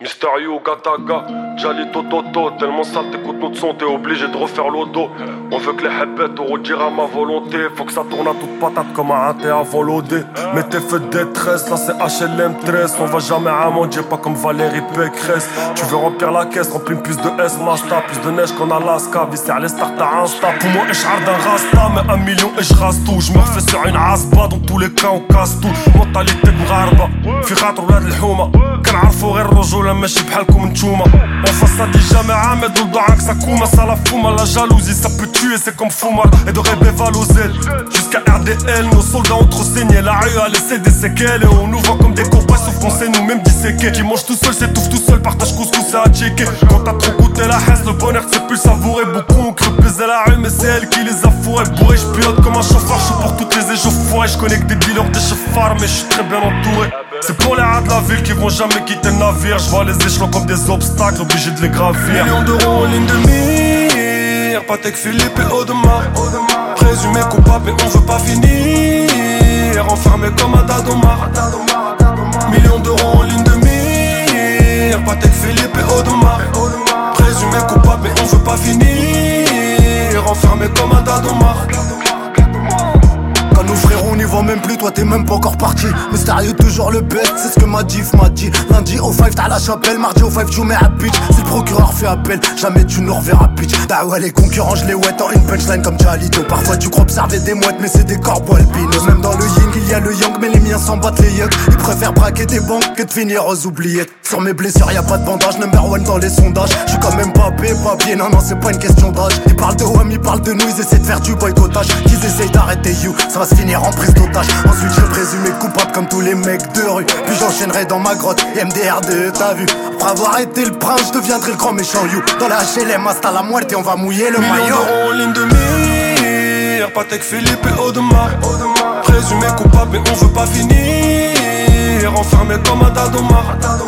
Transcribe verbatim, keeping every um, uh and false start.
Mister You, Gataga, Jali Tototo, tellement sale t'écoutes notre son, t'es obligé de refaire l'auto. On veut que les hebbettes au redira ma volonté. Faut que ça tourne à toute patate comme un raté à volodé. Mais t'es fait de détresse, là c'est H L M treize. On va jamais à manger, pas comme Valérie Pécresse. Tu veux remplir la caisse, remplis plus de S Masta. Plus de neige qu'en Alaska, visser à les start à Insta. Pour moi, échar d'un rasta, mais un million et j'rase tout. J'me refais sur une asba, dans tous les cas on casse tout. Mentalité de mgharba, في خاطر ولاد الحومة كنعرفو غير الرجولة ماشي بحالكم نتوما. En face ça dit jamais Ahmed ou Dorak Sakuma. Ça la fouma, la jalousie ça peut tuer, c'est comme Foumar et de rêver Valosel. Jusqu'à R D L, nos soldats ont trop saigné. La rue a laissé des séquelles et on nous voit comme des copains sauf qu'on sait nous-mêmes disséqués. Qui mange tout seul, s'étouffe tout seul, partage couscous c'est à checker. Quand t'as trop goûté la haisse, le bonheur c'est plus savourer. Beaucoup ont cru baiser la rue mais c'est elle qui les a fourrés. Bourré, j'pilote comme un chauffeur, j'suis pour toutes les échauffourées. J'connais que des dealers, des chauffeurs mais j'suis très bien entouré. C'est pour les rats de la ville qui vont jamais quitter le navire. J'vois les échelons comme des obstacles, obligé de les gravir. Millions d'euros en ligne de mire, Patek Philippe et Audemars. Présumé coupable mais on veut pas finir, enfermé comme un Dadomar. Millions d'euros en ligne de mire, Patek Philippe et Audemars. Présumé coupable mais on veut pas finir, enfermé comme un Dadomar. Nos frères on n'y voit même plus, toi t'es même pas encore parti. Mystérieux toujours le best, c'est ce que ma diff m'a dit. Lundi au five t'as la chapelle, mardi au five tu mets à pitch. Si le procureur fait appel, jamais tu nous reverras pitch. Bah ouais les concurrents je les wet en une punchline comme Jalito. Parfois tu crois observer des mouettes mais c'est des corbeaux albinos. Même dans le yin il y a le yang mais les miens s'en battent les yucks. Ils préfèrent braquer des banques que de finir aux oubliettes. Sur mes blessures y'a pas de bandage, number one dans les sondages. J'suis quand même pas paix, papier, non non c'est pas une question d'âge. Ils parlent de WAM, ils parlent de nous, ils essaient de faire du boycottage. Ils essayent d'arrêter you, ça va se finir en prise d'otage. Ensuite je présumé coupable comme tous les mecs de rue. Puis j'enchaînerai dans ma grotte, M D R deux t'as vu. Après avoir été le prince, je deviendrai le grand méchant you. Dans la H L M hasta la muerte et on va mouiller le maillot. Millions d'euros en ligne de mire, Patek Philippe et Audemars. Présumé coupable mais on veut pas finir, enfermé comme un Dadomar.